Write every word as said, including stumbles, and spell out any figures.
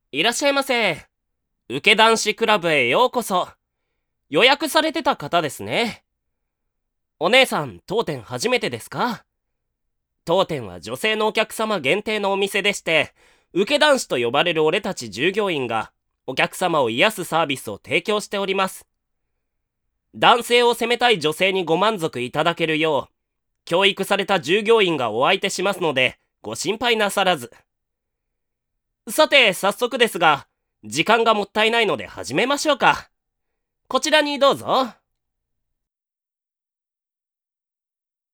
いらっしゃいませ。受け男子クラブへようこそ。予約されてた方ですね。お姉さん、当店初めてですか？当店は女性のお客様限定のお店でして、受け男子と呼ばれる俺たち従業員がお客様を癒すサービスを提供しております。男性を責めたい女性にご満足いただけるよう、教育された従業員がお相手しますので、ご心配なさらず。さて、早速ですが、時間がもったいないので始めましょうか。こちらにどうぞ。